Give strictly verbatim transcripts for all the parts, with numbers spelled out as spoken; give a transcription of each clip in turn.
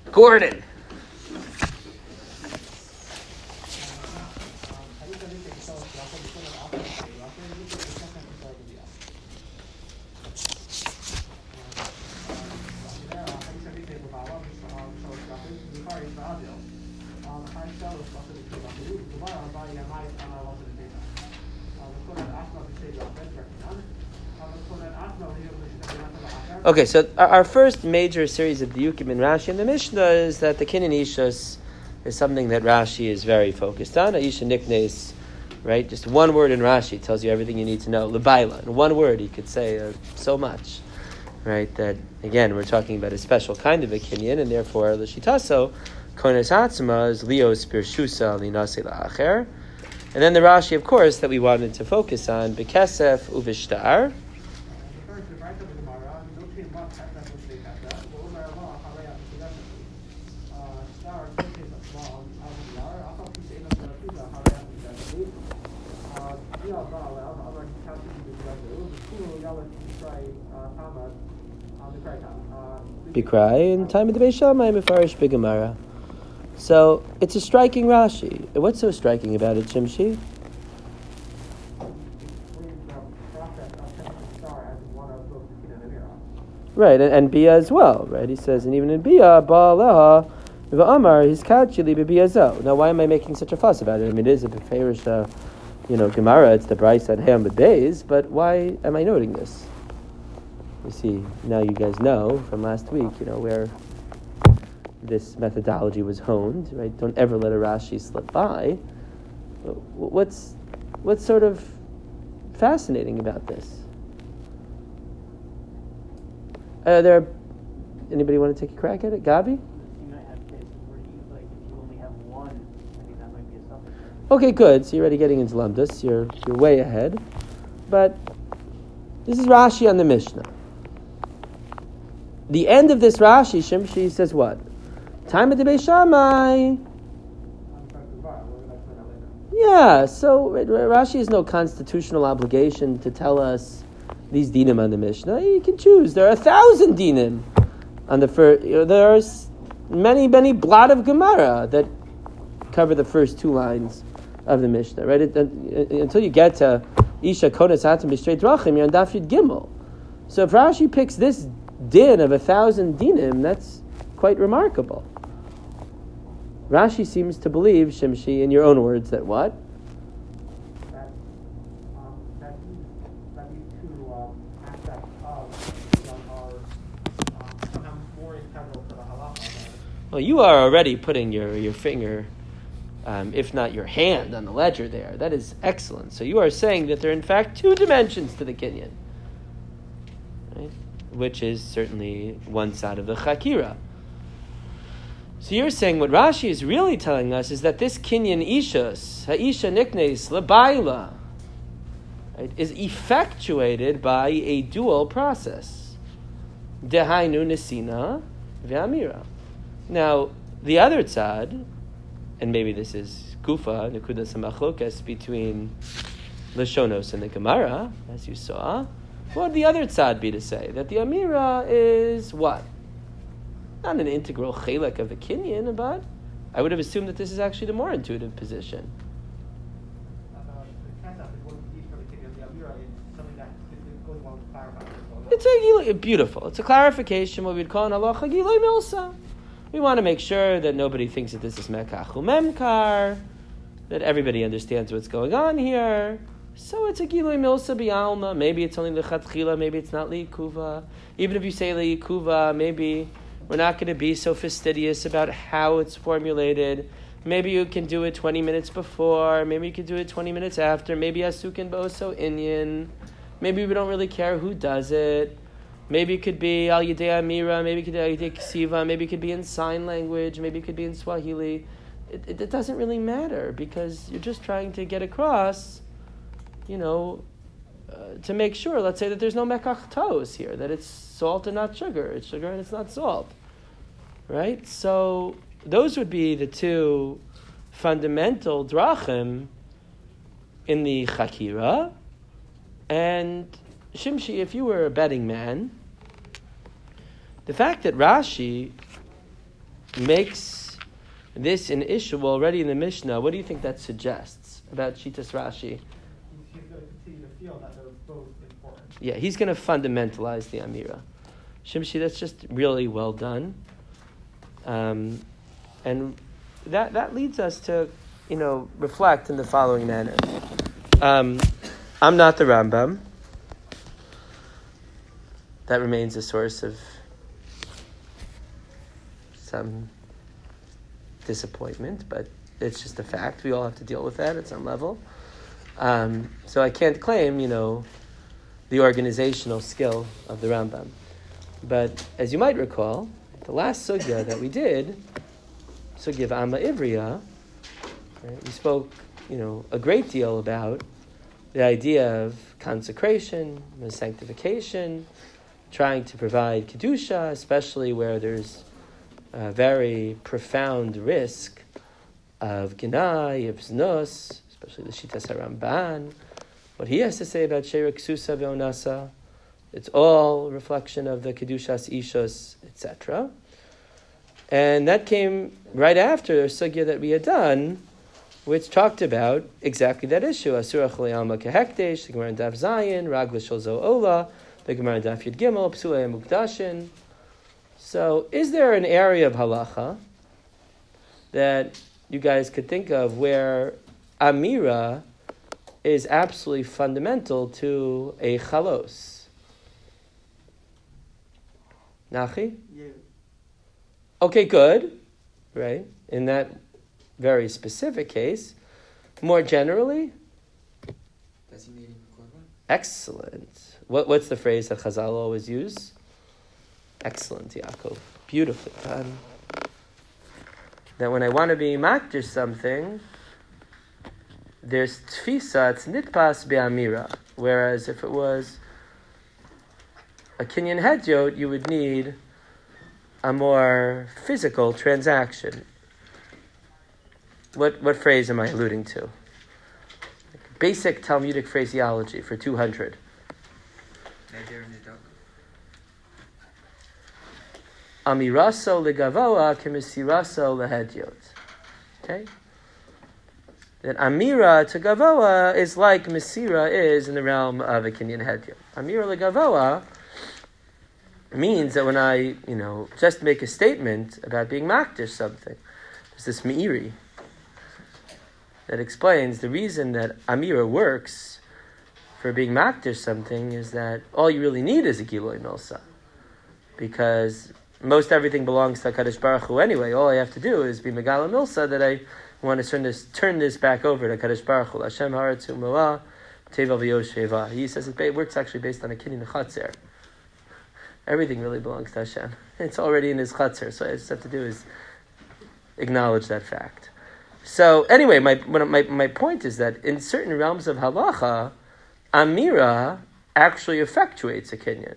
Gordon. Okay, so our, our first major series of diukim in Rashi and the Mishnah is that the kinyan ishus is something that Rashi is very focused on. Aisha niknes, right? Just one word in Rashi tells you everything you need to know. L'baila, in one word, he could say uh, so much, right? That again, we're talking about a special kind of a kinyan, and therefore l'shitaso kones hatzma is lios pirshusa linase la'acher. And then the Rashi, of course, that we wanted to focus on bekesef uvishtar. Bikrai in time of the Beis Shammai mefarish b'Gemara. So it's a striking Rashi. What's so striking about it, Shimshi? Right, and, and Bia as well, right? He says, and even in Bia, Ba'aleha, V'amar, he's kachili b'Biazo. Now, why am I making such a fuss about it? I mean, it is a beferish, uh, you know, Gemara. It's the Bryce at Ham B'Beis, but why am I noting this? You see, now you guys know from last week, you know, where this methodology was honed, right? Don't ever let a Rashi slip by. What's what's sort of fascinating about this? Uh, there, anybody want to take a crack at it? Gabi? You might have cases where you, like, if you only have one, I mean, that might be a suffix. Okay, good. So you're already getting into Lumdus. You're you're way ahead. But this is Rashi on the Mishnah. The end of this Rashi, Shimshi says what? Time of the Beis Shammai. Yeah, so Rashi has no constitutional obligation to tell us these dinim on the Mishnah. You can choose. There are a thousand dinim on the first. You know, there are many, many blot of Gemara that cover the first two lines of the Mishnah. Right it, it, until you get to Isha Konas Hatam B'Shrei Drachim, you're on Daf Yud Gimel. So if Rashi picks this din of a thousand dinim, that's quite remarkable. Rashi seems to believe, Shimshi, in your own words, that what? That, um, that, that these two um, aspects of you know, are um, somehow more integral to the halacha. Well, you are already putting your, your finger, um, if not your hand, on the ledger there. That is excellent. So you are saying that there are in fact two dimensions to the kinyan, right? Which is certainly one side of the chakira. So you're saying what Rashi is really telling us is that this kinyan ishus, ha'isha niknes, labaila, right, is effectuated by a dual process. Dehainu nesina ve'amira. Now, the other tzad, and maybe this is kufa, nekudas hamachlokas, between Lashonos and the Gemara, as you saw, what would the other tzad be to say? That the amira is what? Not an integral chelek of the kinyan, but I would have assumed that this is actually the more intuitive position. It's a beautiful. It's a clarification. What we'd call an halacha gilui milsa. We want to make sure that nobody thinks that this is mekach umemkar, that everybody understands what's going on here. So it's a gilui milsa bi'alma. Maybe it's only lechatchila. Maybe it's not liikuva. Even if you say liikuva, maybe we're not going to be so fastidious about how it's formulated. Maybe you can do it twenty minutes before. Maybe you can do it twenty minutes after. Maybe asukin bo'oso inyan. Maybe we don't really care who does it. Maybe it could be al yidei amira. Maybe it could be al yidei ksiva. Maybe it could be in sign language. Maybe it could be in Swahili. It, it, it doesn't really matter because you're just trying to get across, you know, uh, to make sure, let's say that there's no mekach tos here, that it's salt and not sugar. It's sugar and it's not salt. Right? So those would be the two fundamental drachim in the chakira. And Shimshi, if you were a betting man, the fact that Rashi makes this an issue already in the Mishnah. What do you think that suggests about Shitas Rashi? He's going to continue to feel that they're both important. Yeah, he's going to fundamentalize the Amira. Shimshi, that's just really well done. Um, and that that leads us to, you know, reflect in the following manner. Um, I'm not the Rambam. That remains a source of some disappointment, but it's just a fact. We all have to deal with that at some level. Um, so I can't claim, you know, the organizational skill of the Rambam. But as you might recall, the last sugya that we did, sugya of Amma Ivriya, right, we spoke, you know, a great deal about the idea of consecration, and sanctification, trying to provide kedusha, especially where there's a very profound risk of ginai, of znus, especially the Shitas HaRamban. What he has to say about Sheira Ksusa Ve'onasa, it's all a reflection of the kedushas ishos, et cetera. And that came right after a sugya that we had done, which talked about exactly that issue. Asura Chole Alma Kehekdesh, the Gemara in Daf Zayin, Ragla Shel Zo Ola, the Gemara in Daf Yud Gimel, Psulei Mukdashin. So, is there an area of halacha that you guys could think of where Amira is absolutely fundamental to a chalos? Nachi? Yeah. Okay, good. Right? In that very specific case. More generally? Excellent. What, what's the phrase that Chazal always use? Excellent, Yaakov. Beautifully done. That when I want to be makdish something, there's tfisa, it's nitpas be'amira. Whereas if it was a kinyan hedyot, you would need a more physical transaction. What what phrase am I alluding to? Basic Talmudic phraseology for two hundred. Amiraso legavoa kemisiraso lehedyot. Okay? That Amira to Gavoa is like Mesira is in the realm of a Kinyan Hedyot. Amira legavoa means that when I, you know, just make a statement about being makdish something, there's this Meiri that explains the reason that Amira works for being makdish something is that all you really need is a Giloi Milsa. Because most everything belongs to HaKadosh Baruch Hu anyway. All I have to do is be Megala Milsa that I want to turn this turn this back over to HaKadosh Baruch Hu. Hashem Haaretz U'Moah Tevel V'Yosheva. He says it works actually based on a Kinyan Chatzer. Everything really belongs to Hashem. It's already in his Chatzer, so I just have to do is acknowledge that fact. So anyway, my my my point is that in certain realms of halacha, Amira actually effectuates a Kinyan.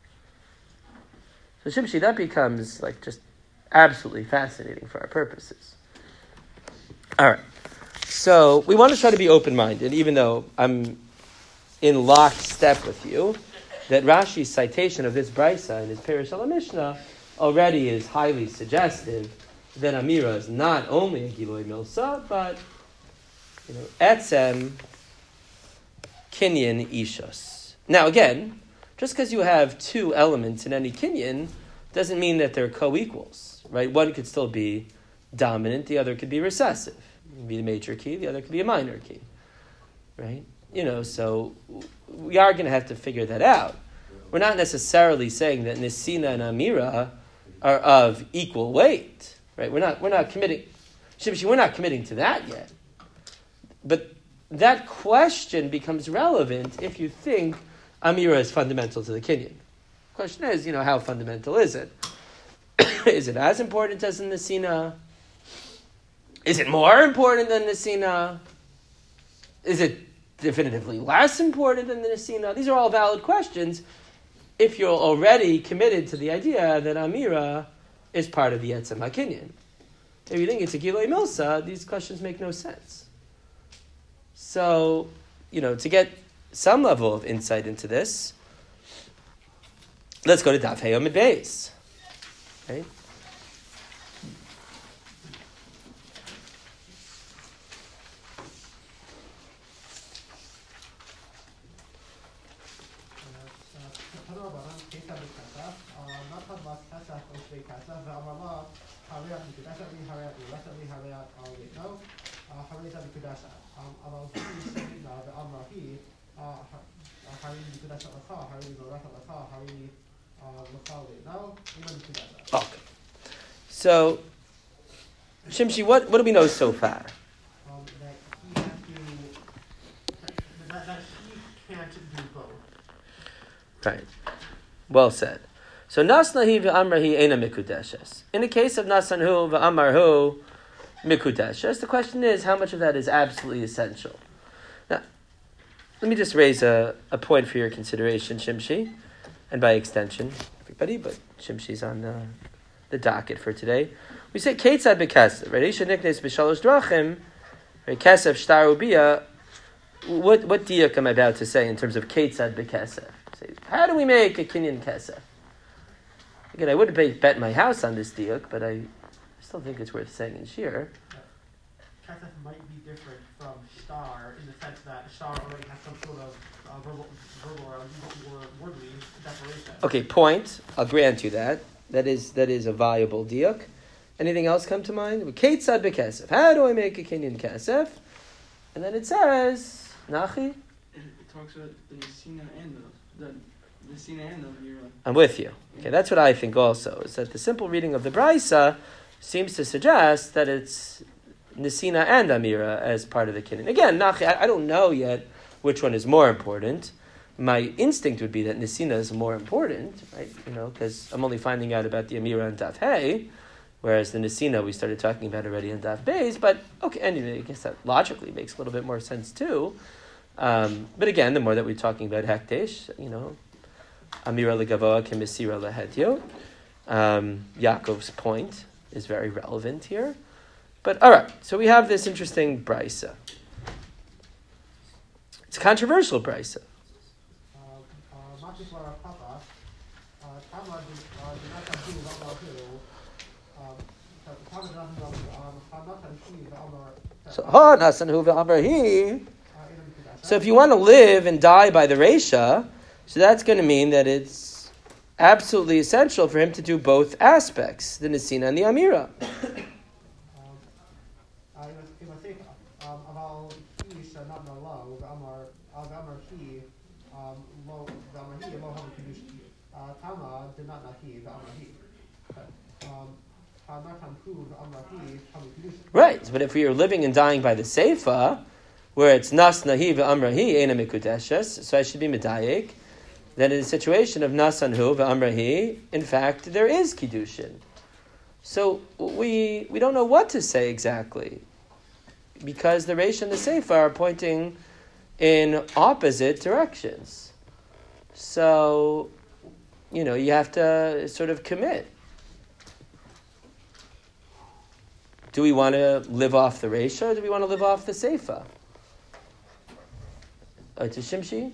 So Shimshi, that becomes like just absolutely fascinating for our purposes. All right. So we want to try to be open-minded, even though I'm in lockstep with you, that Rashi's citation of this brisa in his Perush al Mishnah already is highly suggestive that Amira is not only a Giloi Milsa, but, you know, Etzem Kinyan Ishos. Now again, just because you have two elements in any Kinyan doesn't mean that they're co-equals, right? One could still be dominant, the other could be recessive. It could be a major key, the other could be a minor key, right? You know, so we are going to have to figure that out. We're not necessarily saying that Nisina and Amira are of equal weight, right? We're not, we're not committing, Shimshi, we're not committing to that yet. But that question becomes relevant if you think Amira is fundamental to the Kinyan. The question is, you know, how fundamental is it? Is it as important as in Nisina? Is it more important than Nisina? Is it definitively less important than the Nisina? These are all valid questions if you're already committed to the idea that Amira is part of the Yetzem HaKinyan. If you think it's a Giloi Milsa, these questions make no sense. So, you know, to get some level of insight into this, let's go to Daf Hey Amid Beis. Right? או שווה כסף, ואמר לה, הריית מקודשת לי, הריית מולכת לי, הריית על ביתנו, הריית מקודשת. אבל היא שניתנה ואמרה היא, הרי מקודשת לך, הרי מולכת לך, הרי לך ביתנו, אינה מקודשת. Okay. So, Shimshi, what, what do we know so far? Um, that he has to, that, that he can't do both. Right. Well said. So Nasnahi v'amrahi ena mikudeshes. In the case of Nasanhu v'amarhu mikudeshes, the question is how much of that is absolutely essential. Now, let me just raise a, a point for your consideration, Shimshi, and by extension, everybody, but Shimshi's on the, the docket for today. We say Ketzad b'kesef, right? Isha niknes b'shalosh drachim, right? Kesef shtar ubiyah. What what diak am I about to say in terms of Ketzad b'kesef? How do we make a kinyan kesef? Again, I wouldn't bet my house on this diuk, but I still think it's worth saying in shir. Kesef might be different from shtar in the sense that shtar already has some sort of uh, verbal, verbal or wordly declaration. Okay, point. I'll grant you that. That is that is a valuable diuk. Anything else come to mind? Ketzad b'kesef. How do I make a kinyan kesef? And then it says, Nachi? It, it talks about the Nesina and the, the Nesina and the Amira. I'm with you. Okay, that's what I think also, is that the simple reading of the Braisa seems to suggest that it's Nesina and Amira as part of the kinyan. Again, Nachi, I, I don't know yet which one is more important. My instinct would be that Nesina is more important, right? You know, because I'm only finding out about the Amira and Daf Hey, whereas the Nesina we started talking about already in Daf Beis. But okay, anyway, I guess that logically makes a little bit more sense too. Um, but again, the more that we're talking about Hekdesh, you know, Amira legavoa kemisira lehedyo. Um, Yaakov's point is very relevant here. But all right, so we have this interesting brisa. It's a controversial brisa. So, ha nasanhu ve'amrahi. So if you want to live and die by the Reisha, so that's going to mean that it's absolutely essential for him to do both aspects, the Nesina and the Amira. Right, but if we are living and dying by the Seifa, where it's Nas Nahi ve'amrahi ena mikudeshes, so I should be medayik, then in the situation of Nasanhu ve'amrahi, in fact, there is Kiddushin. So we we don't know what to say exactly, because the Reish and the Seifa are pointing in opposite directions. So, you know, you have to sort of commit. Do we want to live off the Reisha, or do we want to live off the Seifa? Uh, to Shimshi?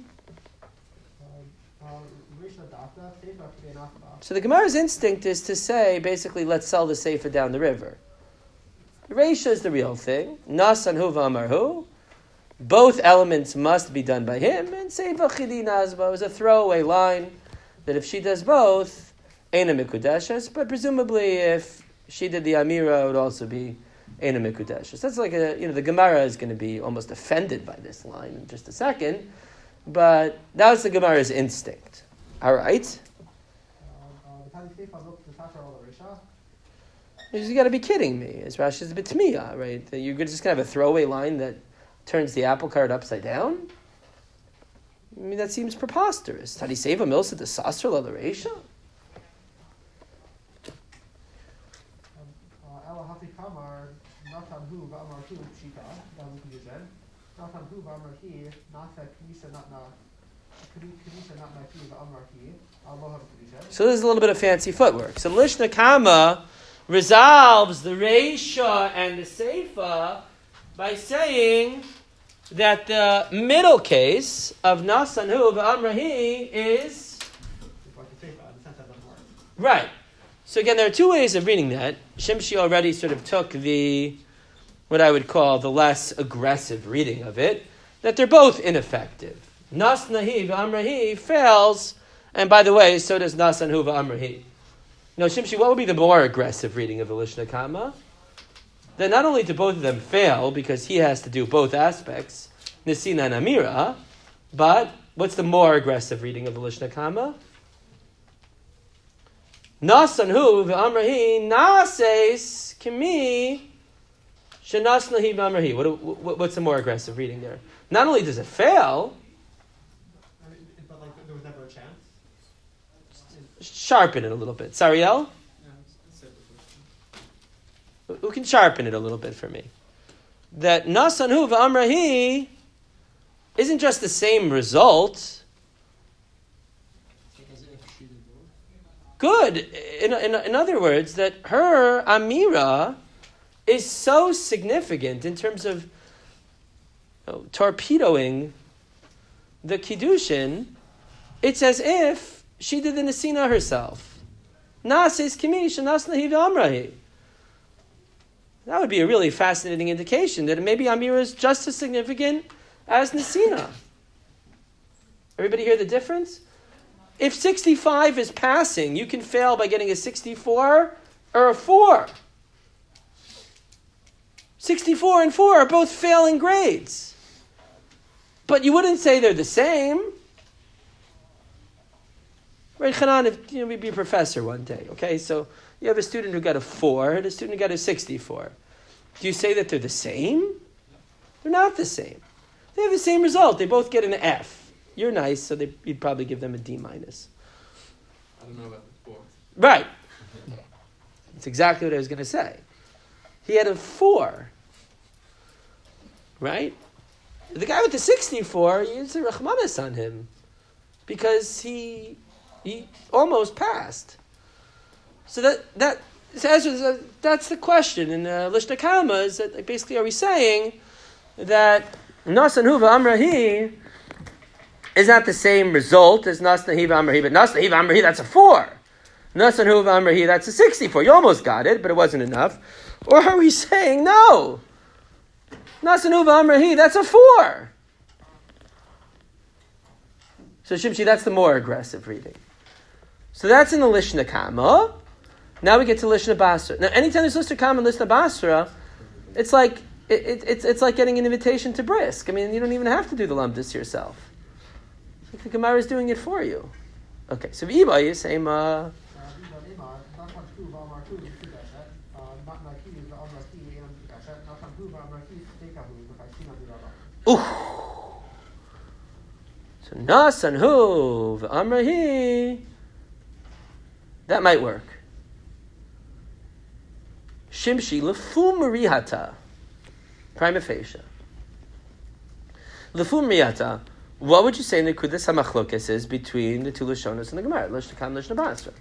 So the Gemara's instinct is to say, basically, let's sell the Seifa down the river. The Reisha is the real thing. Nasanhu v'amarhu. Both elements must be done by him. And Seifa chidi nazba is a throwaway line that if she does both, eina mikudeshes. But presumably, if she did the Amira, it would also be eina mikudeshes. That's like a, you know, the Gemara is going to be almost offended by this line in just a second. But that was the Gemara's instinct. All right. You got to be kidding me. As Rashi says, b'tmiya, right? That you're just going to have a throwaway line that turns the apple cart upside down? I mean, that seems preposterous. Tadi seva milsa the sasra la l'reisha? So this is a little bit of fancy footwork. So Lishna Kama resolves the Reisha and the Seifa by saying that the middle case of Nasanhu v'amrahi is right. So again, there are two ways of reading that. Shimshi already sort of took the what I would call the less aggressive reading of it, that they're both ineffective. Nasnahi v'amrahi fails, and by the way, so does Nasanhu v'amrahi. No, Shimshi, what would be the more aggressive reading of the Lishna Kama? Then not only do both of them fail, because he has to do both aspects, Nisina and Amira, but what's the more aggressive reading of the Lishna Kama? Nasanhu v'amrahi nases kimi shenasnahi v'amrahi. What, what, what's the more aggressive reading there? Not only does it fail, I mean, but like there was never a chance. sharpen it a little bit. Sariel? Who can sharpen it a little bit for me? That Nasanhu v'amrahi isn't just the same result. Good. In, in, in other words, that her Amira is so significant in terms of you know, torpedoing the Kiddushin, it's as if she did the Nesina herself. Nases kimi shenasnahi v'amrahi. That would be a really fascinating indication that maybe Amira is just as significant as Nesina. Everybody hear the difference? If sixty-five is passing, you can fail by getting a sixty-four or a four. sixty-four and four are both failing grades. But you wouldn't say they're the same. Right, Hanan, if you know, maybe a professor one day, okay? So you have a student who got a four and a student who got a sixty-four. Do you say that they're the same? They're not the same. They have the same result. They both get an F. You're nice, so they, you'd probably give them a D minus. I don't know about the four. Right. That's exactly what I was going to say. He had a four. Right? The guy with the sixty-four, you say Rachmanis on him. Because he he almost passed. So that that so that's the question in uh, Lishna Kama, is that like, basically are we saying that Nasan Huva Amrahi is not the same result as Nasna Hiva Amrahi, but Nasna Hiva Amrahi, that's a four. Nasan Huva Amrahi, that's a sixty-four. You almost got it, but it wasn't enough. Or are we saying no? Nasan Huva Amrahi, that's a four. So Shimshi, that's the more aggressive reading. So that's in the Lishna Kama. Now we get to Lishna Basra. Now, anytime there's Lishna Kama and Lishna Basra, it's like it, it, it's it's like getting an invitation to brisk. I mean, you don't even have to do the lamdus yourself. It's like the Gemara is doing it for you. Okay, so V'iba is same. Uh, Ooh. So Nasanhu v'amrahi, that might work. Shimshi lefu marihata, prima facie. Lefu marihata. What would you say in the Kudas HaMachlokes is between the two Lashonos and the Gemara? Lishna Kama, Lishna Basra.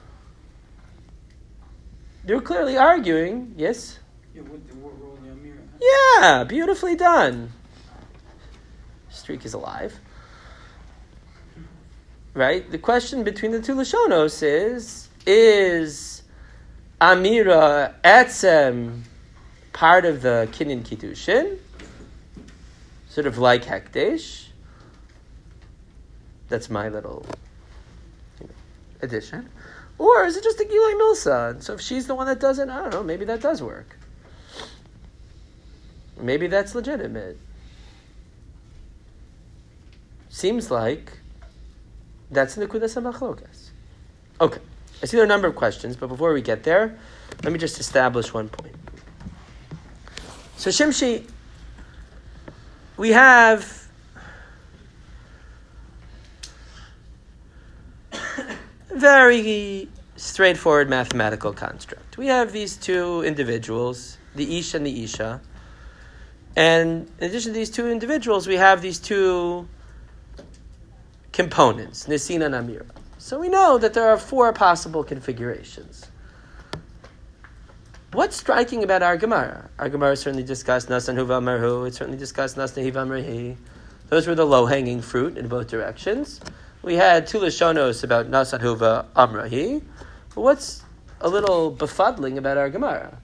They're clearly arguing, yes? Yeah, what, what role the Amira? Yeah, beautifully done. Streak is alive. Right? The question between the two Lashonos is, is Amira Etzem part of the Kinyan Kiddushin? Sort of like Hekdesh? That's my little you know, addition. Or is it just a Giloi Milsa? And so if she's the one that does it, I don't know, maybe that does work. Maybe that's legitimate. Seems like that's in the Kudas HaMachlokas. Okay. I see there are a number of questions, but before we get there, let me just establish one point. So Shimshi, we have very straightforward mathematical construct. We have these two individuals, the Ish and the Isha, and in addition to these two individuals, we have these two components, Nisina and Amira. So we know that there are four possible configurations. What's striking about our Gemara? Our Gemara certainly discussed Nasan Huva Amarhu, it certainly discussed Nasna Hiva Amrahi. Those were the low-hanging fruit in both directions. We had two Lashonos about Nasan Huva Amrahi. But what's a little befuddling about our Gemara?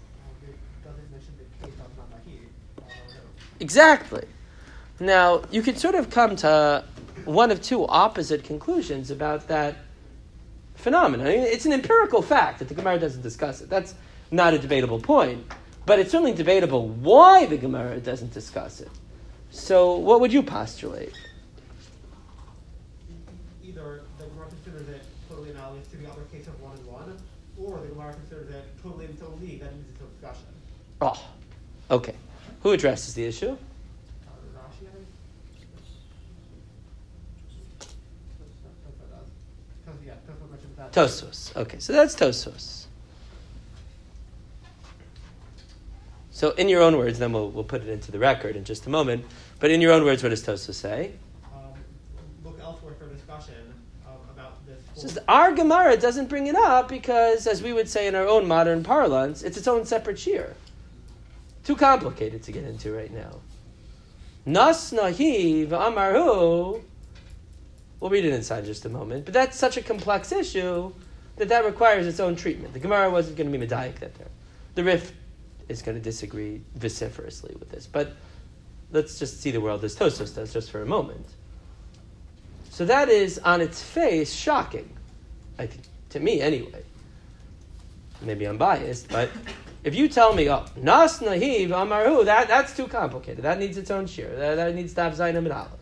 Exactly. Now, you could sort of come to one of two opposite conclusions about that phenomenon. I mean, it's an empirical fact that the Gemara doesn't discuss it. That's not a debatable point. But it's certainly debatable why the Gemara doesn't discuss it. So what would you postulate? Either the Gemara considers it totally analogous to the other case of one and one, or the Gemara considers it totally in its own league that needs its own discussion. Oh, okay. Who addresses the issue? Uh, Rashi, I think? Tosfos, yeah, Tosfos mentions that. Tosfos. Okay, so that's Tosfos. So in your own words, then we'll we'll put it into the record in just a moment. But in your own words, what does Tosfos say? Um, look elsewhere for discussion um, about this. It says our Gemara doesn't bring it up because, as we would say in our own modern parlance, it's its own separate shir. Too complicated to get into right now. Nas nahi v'amarhu. We'll read it inside in just a moment. But that's such a complex issue that that requires its own treatment. The Gemara wasn't going to be medayik that there. The Rif is going to disagree vociferously with this. But let's just see the world as Tosfos does just for a moment. So that is, on its face, shocking. I think, to me anyway. Maybe I'm biased, but if you tell me, oh, Nas Nahiv Amaru, that, that's too complicated. That needs its own shir. That, that needs to have Zainam and Aleph.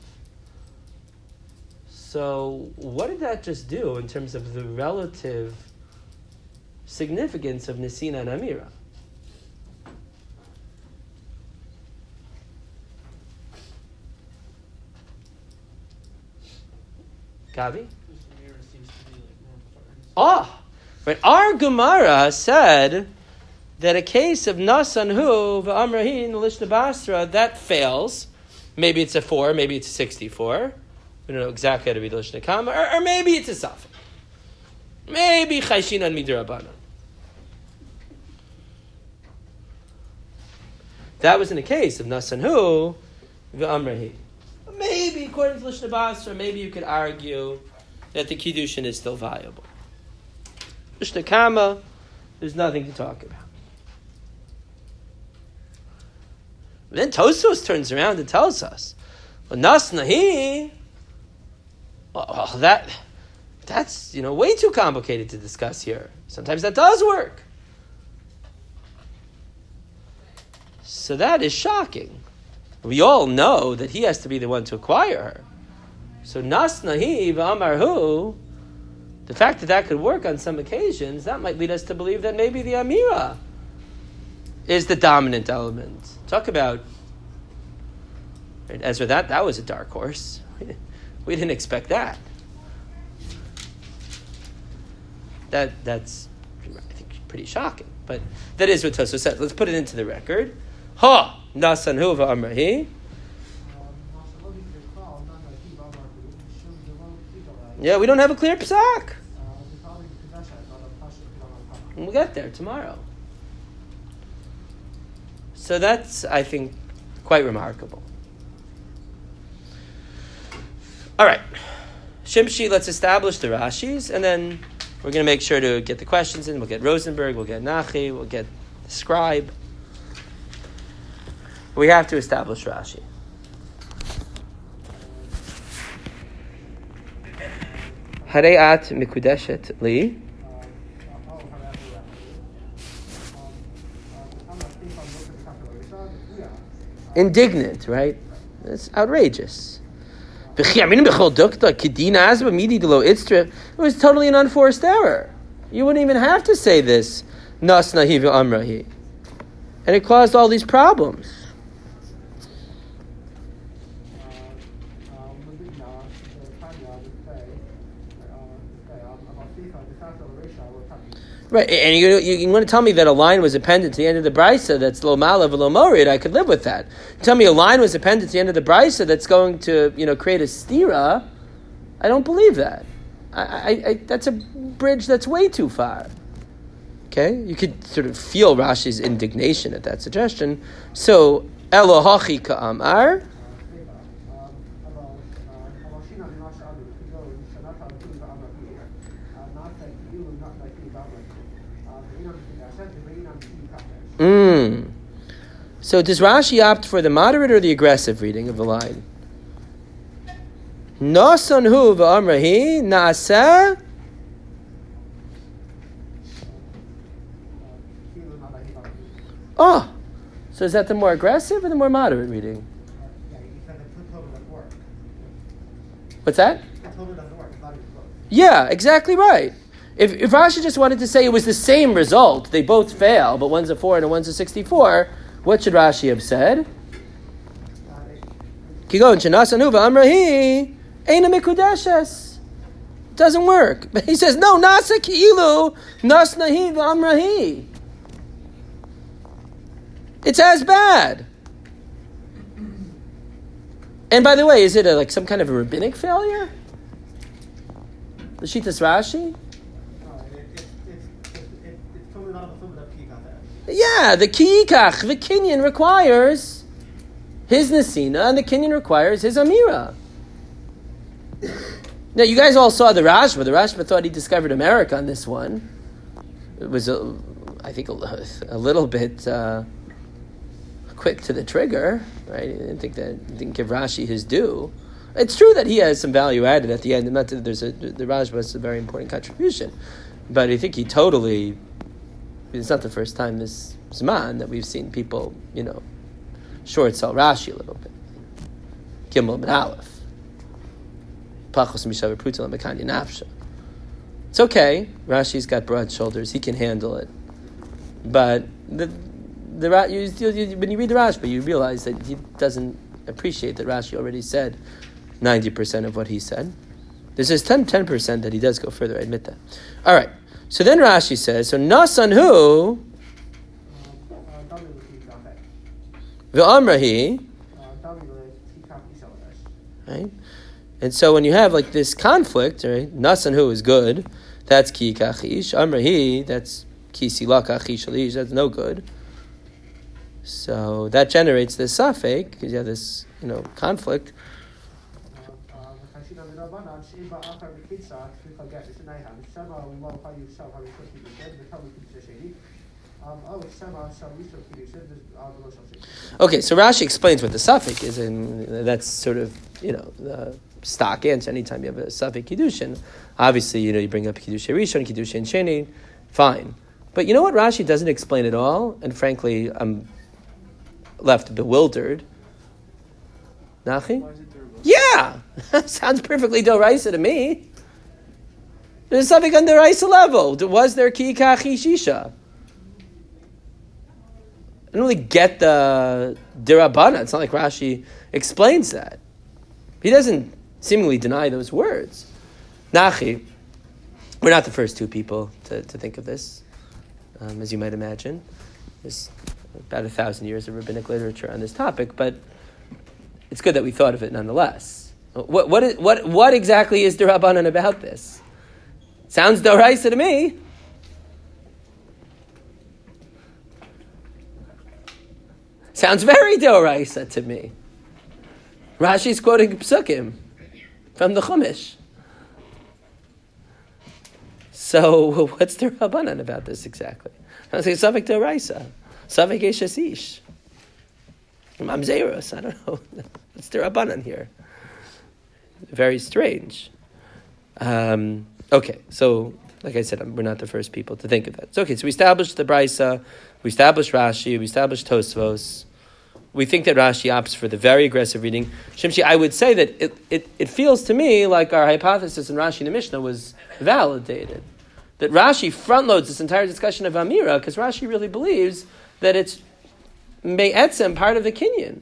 So what did that just do in terms of the relative significance of Nesina and Amira? Gabi? Oh, right. Our Gemara said that a case of Nasanhu v'amrahi in the Lishna Basra, that fails. Maybe it's a four, maybe it's a sixty-four. We don't know exactly how to read the Lishna Kama, or, or maybe it's a Safek. Maybe Chayshinan Midrabanan. That was in a case of Nasanhu v'amrahi. Maybe, according to Lishna Basra, maybe you could argue that the Kiddushin is still viable. Lishna Kama, there's nothing to talk about. But then Tosfos turns around and tells us, well, Nas Nahi, well, that, that's, you know, way too complicated to discuss here. Sometimes that does work. So that is shocking. We all know that he has to be the one to acquire her. So Nas Nahi v'amarhu, the fact that that could work on some occasions, that might lead us to believe that maybe the Amira is the dominant element. Talk about, right, Ezra, that, that was a dark horse. We didn't expect that. That That's, I think, pretty shocking. But that is what Tosfos says. Let's put it into the record. Ha! Nasanhu v'amrahi. Yeah, we don't have a clear psak. We'll get there tomorrow. So that's, I think, quite remarkable. All right. Shimshi, let's establish the Rashis, and then we're going to make sure to get the questions in. We'll get Rosenberg, we'll get Nachi, we'll get the scribe. We have to establish Rashi. Hareat mikudeshet li. Indignant, right? It's outrageous. It was totally an unforced error. You wouldn't even have to say this. Nas nahi v'amrahi. And it caused all these problems. Right, and you, you, you want to tell me that a line was appended to the end of the brisa that's lo malav lo morid, I could live with that. Tell me a line was appended to the end of the brisa that's going to, you know, create a stira, I don't believe that. I, I, I, that's a bridge that's way too far. Okay? You could sort of feel Rashi's indignation at that suggestion. So, Elohachi ka'amar. Mm. So does Rashi opt for the moderate or the aggressive reading of the line? Nasanhu v'amrahi na'aseh כאילו נעלה היבה. Oh, so is that the more aggressive or the more moderate reading? Yeah, you said the Tova doesn't work. What's that? The Tova doesn't work. It's not even close. Yeah, exactly right. If, if Rashi just wanted to say it was the same result, they both fail, but one's a four and one's a sixty-four, what should Rashi have said? Kigon shenasanu v'amrahi eina mikudeshes. Doesn't work. But he says, no, nasa ki'ilu nasnahi v'amrahi. It's as bad. And by the way, is it a, like some kind of a rabbinic failure? The Shitas Rashi? No, it, it, it's, it, it, it's totally not a Tova that Pete got there. Yeah, the kiikach, the Kinyan requires his Nesina, and the Kinyan requires his Amira. Now, you guys all saw the Rashba. The Rashba thought he discovered America on this one. It was, a, I think, a, a little bit uh, quick to the trigger, right? He didn't think that, he didn't give Rashi his due. It's true that he has some value added at the end. Not that there's a, the Rashba is a very important contribution, but I think he totally. It's not the first time this Zman that we've seen people, you know, short sell Rashi a little bit. Gimel ben Aleph. Pachos mishaver prutel mekanya nafsha. It's okay. Rashi's got broad shoulders; he can handle it. But the the you, you, when you read the Rashba, you realize that he doesn't appreciate that Rashi already said ninety percent of what he said. This is ten percent that he does go further. I admit that. All right. So then Rashi says, so nasan who v'amrahi, right? And so when you have like this conflict, right? Nasan who is good, that's ki kachish. Amrahi, that's ki sila kachish alish. That's no good. So that generates this suffix because you have this, you know, conflict. Okay, so Rashi explains what the suffix is, and that's sort of, you know, the stock answer. Anytime you have a suffix kiddushin, obviously, you know, you bring up kiddushin rishon, kiddushin sheni, fine. But you know what Rashi doesn't explain at all, and frankly, I'm left bewildered. Nachi? Why is it durable? Yeah, sounds perfectly doraisa to me. There's something on the doraisa level. Was there ki kachi shisha? I don't really get the dirabana. It's not like Rashi explains that. He doesn't seemingly deny those words. Nachi, we're not the first two people to, to think of this, um, as you might imagine. There's about a thousand years of rabbinic literature on this topic, but it's good that we thought of it nonetheless. What what is, what what exactly is derabanan about this? Sounds doraisa to me. Sounds very doraisa to me. Rashi's quoting psukim from the Chumash. So what's the Rabbanan about this exactly? I was saying Savik doraisa, Savik eshasish, Mamzerus. I don't know. What's the Rabbanan here? Very strange. Um, okay, so like I said, we're not the first people to think of that. So okay, so we established the Brisa, we established Rashi, we established Tosfos. We think that Rashi opts for the very aggressive reading. Shimshi, I would say that it, it, it feels to me like our hypothesis in Rashi and the Mishnah was validated. That Rashi front loads this entire discussion of Amira because Rashi really believes that it's me'etzem, part of the Kinyan.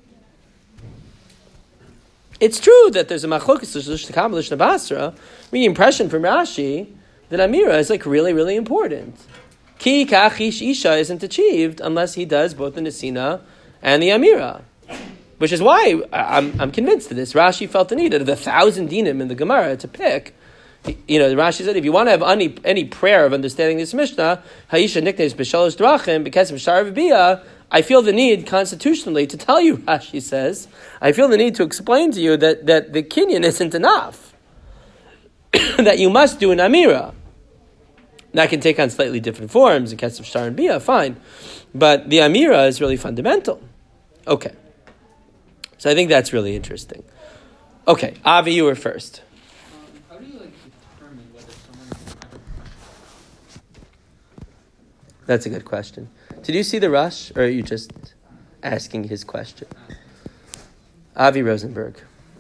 It's true that there's a machlokas l'shtakam l'shnabasra, the impression from Rashi that Amira is like really, really important. Ki kachish isha isn't achieved unless he does both the Nesina and the Amira. Which is why I'm, I'm convinced of this. Rashi felt the need of the thousand dinim in the Gemara to pick. You know, Rashi said, if you want to have any, any prayer of understanding this Mishnah, Haisha niknes b'shalosh drachim, because of Shar V'biyah, I feel the need constitutionally to tell you, Rashi says, I feel the need to explain to you that, that the Kinyan isn't enough. That you must do an Amira. That can take on slightly different forms in case of Shar and Biyah, fine. But the Amira is really fundamental. Okay. So I think that's really interesting. Okay, Avi, you were first. Um, how do you like determine whether someone is That's a good question. Did you see the rush, or are you just asking his question? Avi Rosenberg.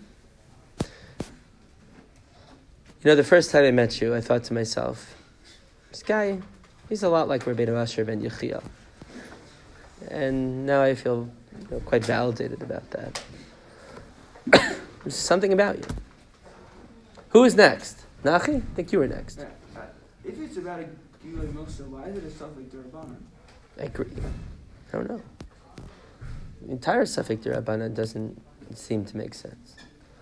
You know, the first time I met you, I thought to myself, this guy, he's a lot like Rabbeinu Asher ben Yechiel. And now I feel you know, quite validated about that. There's something about you. Who is next? Nachi? I think you were next. Yeah, uh, if it's about a Gilui Milsa, why is it a Suffolk Durabanan? I agree. I don't know. The entire Suffolk Durabanan doesn't seem to make sense.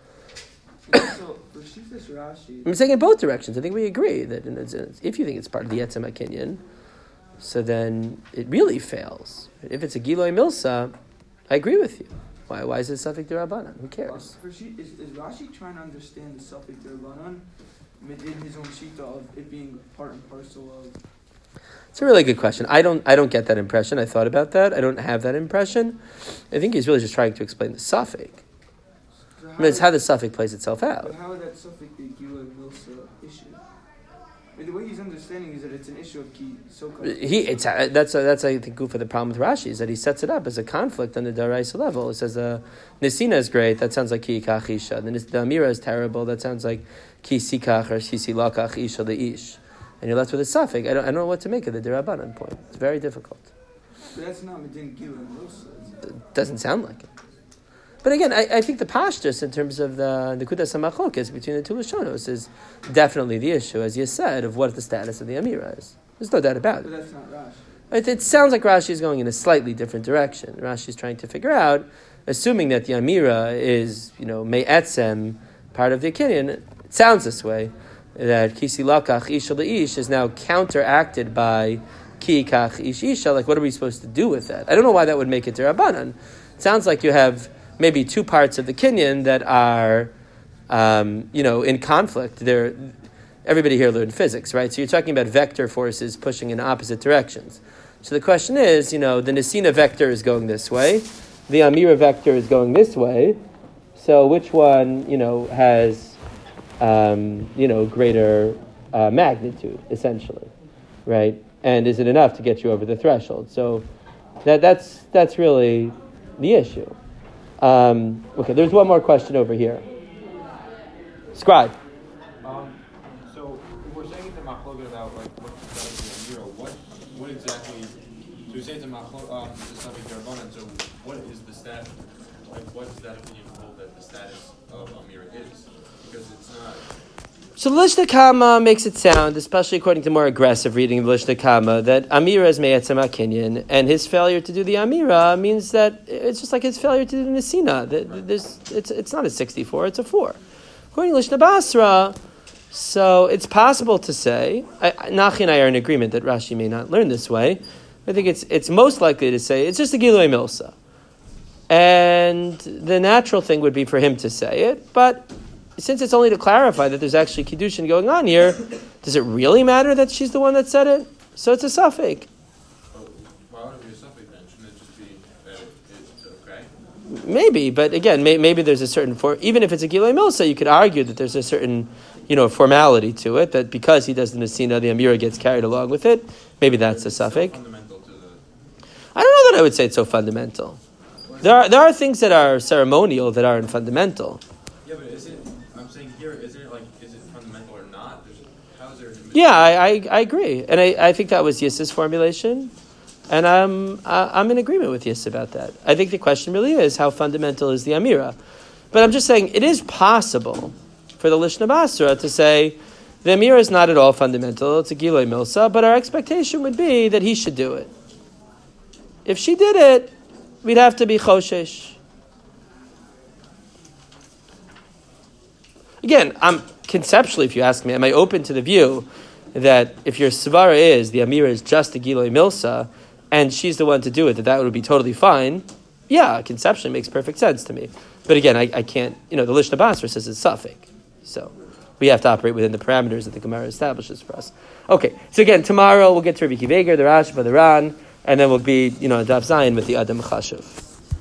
So, for Shiftas Rashi, I'm saying in both directions. I think we agree that in a, if you think it's part of the Yetzim HaKinyan, so then it really fails. If it's a Gilui Milsa, I agree with you. Why? Why is it Suffolk Durabanan? Who cares? for she, is, is Rashi trying to understand the Suffolk Durabanan in his own shita of it being part and parcel of? It's a really good question. I don't. I don't get that impression. I thought about that. I don't have that impression. I think he's really just trying to explain the Suffolk. So I mean, it's how the Suffolk plays itself out. But how would that Suffolk be Gilui Milsa issue? I mean, the way he's understanding is that it's an issue of ki so-called. He. It's uh, that's uh, that's I think good for the problem with Rashi is that he sets it up as a conflict on the Daraisa level. It says uh, Nisina is great. That sounds like ki yikach isha. The, the Amira is terrible. That sounds like ki sikach or ki silakach isha the ish. And you're left with a suffix. I don't, I don't know what to make of the Dirabanan point. It's very difficult. But that's not Medin Gilui Milsa. It doesn't sound like it. But again, I, I think the pashtus in terms of the the Kudas HaMachlokas between the two Lashonos is definitely the issue, as you said, of what the status of the Amira is. There's no doubt about But it. that's not Rashi. It, it sounds like Rashi is going in a slightly different direction. Rashi is trying to figure out, assuming that the Amira is, you know, Me'etzem, part of the Kinyan, it sounds this way, that Kisi Lakach Isha Le'ish is now counteracted by Ki Kach Ish Isha. Like, what are we supposed to do with that? I don't know why that would make it Derabanan. It sounds like you have maybe two parts of the Kinyan that are, um, you know, in conflict. They're, everybody here learned physics, right? So you're talking about vector forces pushing in opposite directions. So the question is, you know, the Nesina vector is going this way, the Amira vector is going this way. So which one, you know, has, um, you know, greater uh, magnitude, essentially, right? And is it enough to get you over the threshold? So that that's that's really the issue. Um, okay, there's one more question over here. Scribe. Um, so if we're saying it's a machloket about like what the Amira, what what exactly? So we say it's a machlok, um, it's not a Durabanan. So what is the status? Like, what does that opinion hold that the status of Amira is? Because it's not. So the Lishna Kama makes it sound, especially according to more aggressive reading of the Lishna Kama, that Amira is Me'etzem HaKinyan, and his failure to do the Amira means that it's just like his failure to do the Nesina. There's, it's, it's not a sixty-four, it's a four. According to Lishna Basra, so it's possible to say, I, Nachi and I are in agreement that Rashi may not learn this way. I think it's it's most likely to say it's just a Gilui Milsa. And the natural thing would be for him to say it, but since it's only to clarify that there's actually Kiddushin going on here, does it really matter that she's the one that said it? So it's a suffix. Oh, why would it be a suffix then? Shouldn't it just be that it's okay? Maybe, but again, may, maybe there's a certain for even if it's a Gilui Milsa, you could argue that there's a certain, you know, formality to it, that because he does the Nesina, the Amira gets carried along with it. Maybe that's a suffix. So fundamental to the... I don't know that I would say it's so fundamental. There are there are things that are ceremonial that aren't fundamental. Yeah, but is it, I'm saying here, isn't it like, is it fundamental or not? There's, how is there... Yeah, I, I, I agree. And I, I think that was Yis's formulation. And I'm, I, I'm in agreement with Yis about that. I think the question really is, how fundamental is the Amira? But I'm just saying, it is possible for the Lishna Basra to say, the Amira is not at all fundamental, it's a Gilui Milsa, but our expectation would be that he should do it. If she did it, we'd have to be Choshesh. Again, I'm conceptually, if you ask me, am I open to the view that if your svara is the Amira is just a Gilui Milsa and she's the one to do it, that that would be totally fine? Yeah, conceptually makes perfect sense to me. But again, I, I can't, you know, the Lishna Basra says it's suffix. So we have to operate within the parameters that the Gemara establishes for us. Okay, so again, tomorrow we'll get to Rabbi Kiveger, the Rashba, the Ran, and then we'll be, you know, Daf Zayin with the Adam Chashuv.